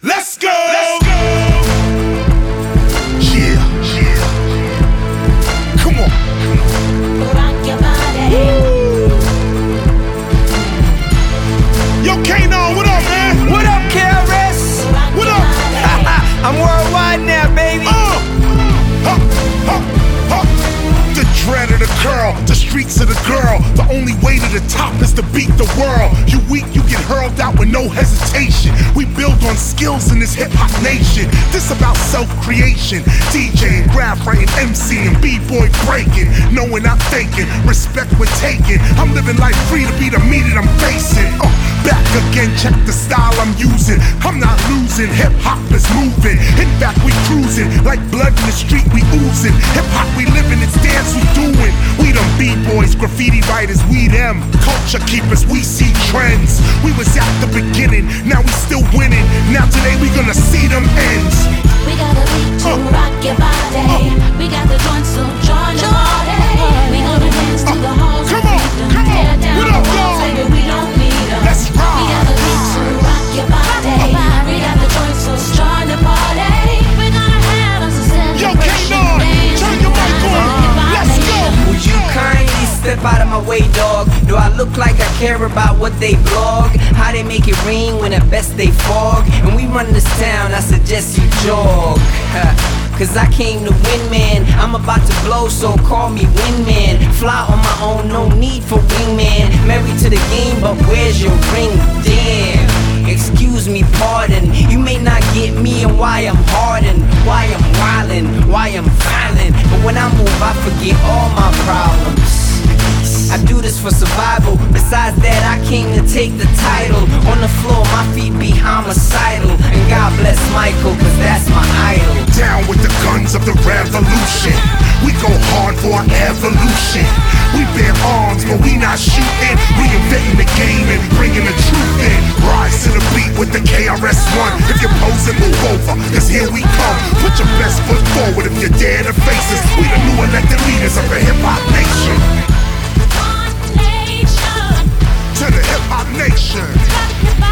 Let's go. Yeah. Come on. Rock your body. Yo, Kano, what up, man? What up, KRS? What up? I'm worldwide now, baby. The dread of the curl, the streets of the girl. The only way to the top is to beat the world. You weak, you get hurled out with no hesitation. We build on skills in this hip-hop nation. This about self-creation. DJing, graph writing, MCing, B-boy breaking. Knowing I'm thinking, respect we're taking. I'm living life free to be the me that I'm facing. Back again, check the style I'm using. I'm not losing, hip-hop is moving. In back we cruising, like blood in the street we oozing. Hip-hop we living, it's dance we doing. We them B-boys, graffiti writers, we them. Culture keepers, we see trends. We was at the beginning, now we still winning. Now today we gonna see them ends. We got a beat to rock your body. We got the joints, so join the party. We gonna dance to the halls. Come on, tear down what the up, walls, y'all? baby, we don't need them. Let's We got a beat to rock your body. We got the joints, so join the party. We gonna have us a Yo, celebration. Kano, dance turn your mic on. Let's go. Would you kindly step out of my way, dog? Do I look like I care about what they blog? How they make it rain when at best they fog? And we run this town, I suggest you jog. Cause I came to win, man. I'm about to blow, so call me Windman. Fly on my own, no need for wingman. Married to the game, but where's your ring? Damn. Excuse me, pardon. You may not get me and why I'm hardened, why I'm wildin', why I'm violent. But when I move, I forget all my problems. I do this for survival. Besides that, I came to take the title. On the floor, my feet be homicidal. And God bless Michael, cause that's my idol. Down with the guns of the revolution. We go hard for our evolution. We bear arms, but we not shooting. Reinventing the game and bringing the truth in. Rise to the beat with the KRS-One. If you're posing, move over, cause here we come. Put your best foot forward if you dare to face us. We the new elected leaders of the hip-hop nation. To the hip-hop nation.